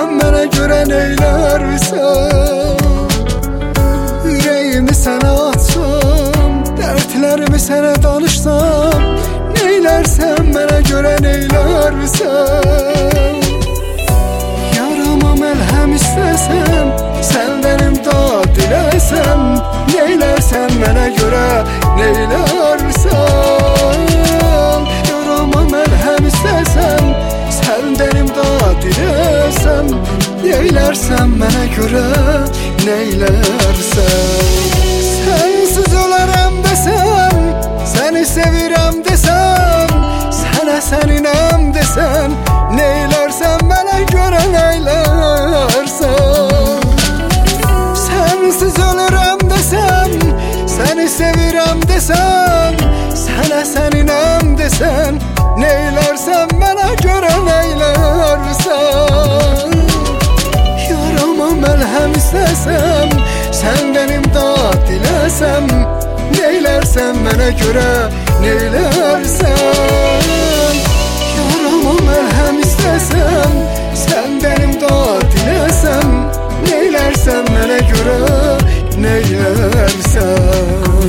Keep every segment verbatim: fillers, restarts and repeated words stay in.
Neylərsən mənə görə neylərsən? Ürəyimi sənə açsam, dərdlərimi sənə danışsam, neylərsən mənə görə neylərsən? Yarama məlhəm istəsəm, səndən imdad diləsəm, neylərsən mənə görə neylərsən? Yarama məlhəm istəsəm, səndən imdad diləsəm, neylərsən mənə görə neylərsən? Sənsiz ölərəm desəm, səni sevirəm desəm, sənə səninəm desən, neylərsən mənə görə neylərsən? Sənsiz ölürəm desəm, səni sevirəm desəm, sənə səninəm desən, neylərsən mənə görə neylərsən? Yarama məlhəm istəsəm, səndən imdad diləsəm, neylərsən mənə görə neylərsən? Yarama məlhəm istəsəm, səndən imdad diləsəm, neylərsən mənə görə neylərsən?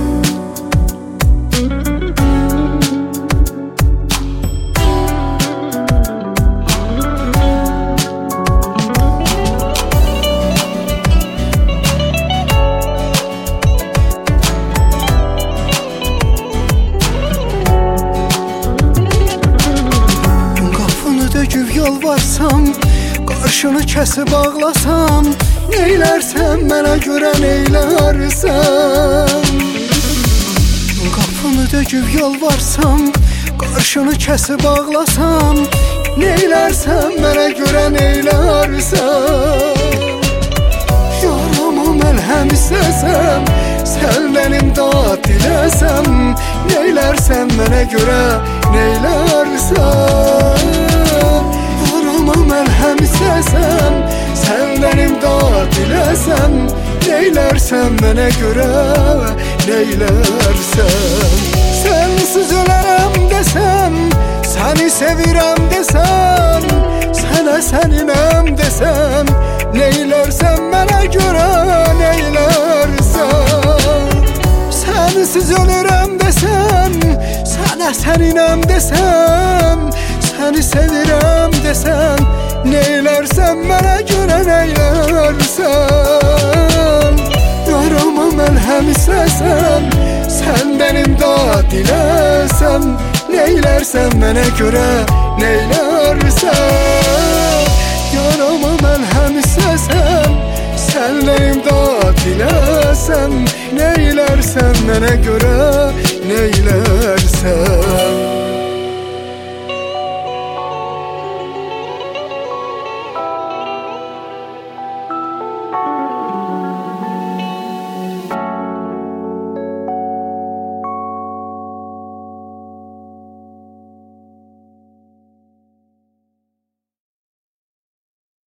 Döküb yalvarsam, qarşını kəsib ağlasam, neylərsən mənə görə neylərsən? Qapını döküb yalvarsam, qarşını kəsib ağlasam, neylərsən mənə görə neylərsən? Yarama məlhəm istəsəm, səndən imdad diləsəm, neylərsən mənə görə neylərsən? Yarama məlhəm istəsəm, səndən imdad diləsəm, neylərsən mənə görə neylərsən? Sənsiz ölərəm desəm, səni sevirəm desəm, sənə səninəm desəm, neylərsən mənə görə neylərsən? Sənsiz ölürəm desəm, sənə səninəm desəm, səni sevirəm desəm, neylərsən mənə görə neylərsən? Yarama məlhəm istəsəm, səndən imdad diləsəm, neylərsən mənə görə neylərsən? Yarama məlhəm istəsəm, səndən imdad diləsəm, neylərsən mənə görə neylərsən?